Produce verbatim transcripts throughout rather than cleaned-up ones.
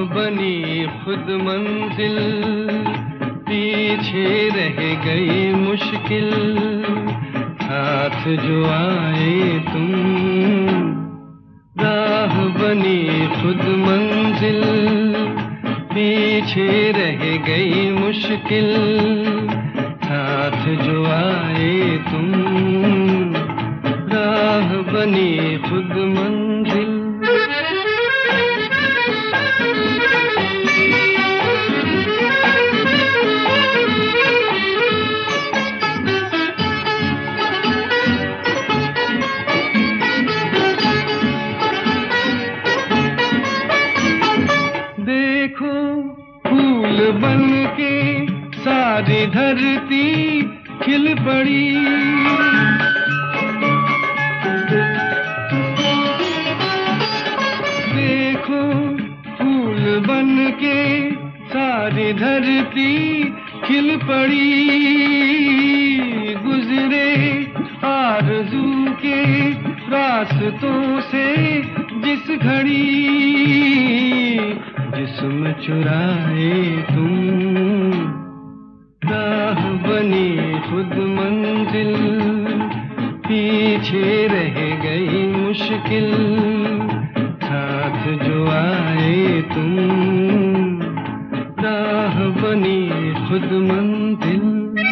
बनी खुद मंजिल, पीछे रह गई मुश्किल, साथ जो आए तुम। राह बनी खुद मंजिल, पीछे रह गई मुश्किल, साथ जो आए तुम। राह बनी खुद मंजिल। देखो फूल बन के सारी धरती खिल पड़ी, देखो फूल बन के सारी धरती खिल पड़ी। गुजरे आरज़ू के रास्तों से जिस घड़ी, जिस्म चुराए तुम। राह बनी खुद मंजिल, पीछे रह गई मुश्किल, साथ जो आए तुम। राह बनी खुद मंजिल।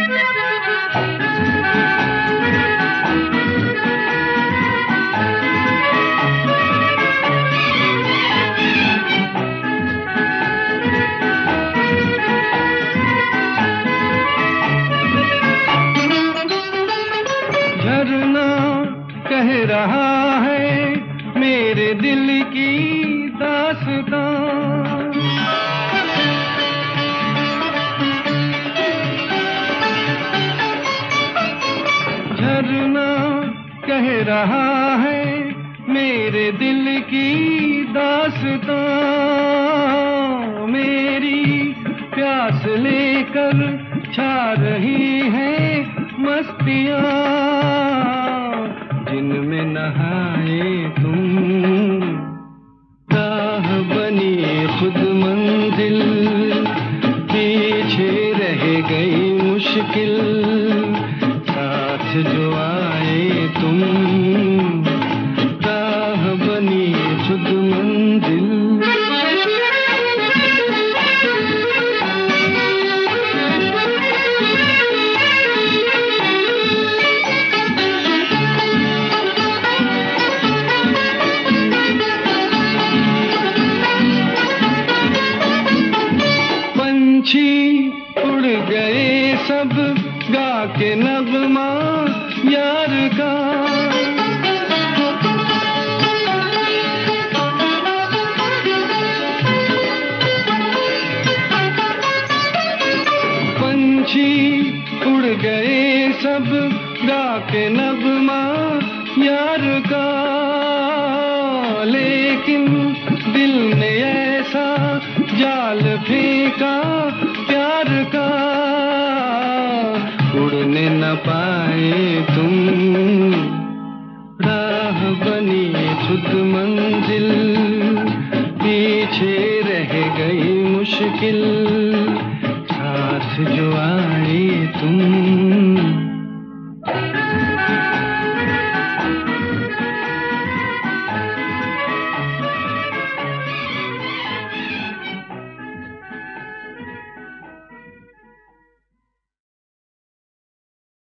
झरना कह रहा है मेरे दिल की दास्तां, झरना कह रहा है मेरे दिल की दास्तां। मेरी प्यास लेकर छा रही है मस्तियाँ, जिनमें नहाए तुम। राह बनी खुद मंजिल, पीछे रह गई मुश्किल, साथ जो आए तुम। राह बनी खुद मंजिल। उड़ गए सब गा के नगमा यार का, पंछी उड़ गए सब गा के नगमा यार का। लेकिन दिल ने ऐसा जाल फेंका प्यार का, उड़ने न पाए तुम। राह बनी खुद मंजिल, पीछे रह गई मुश्किल, साथ जो आए तुम।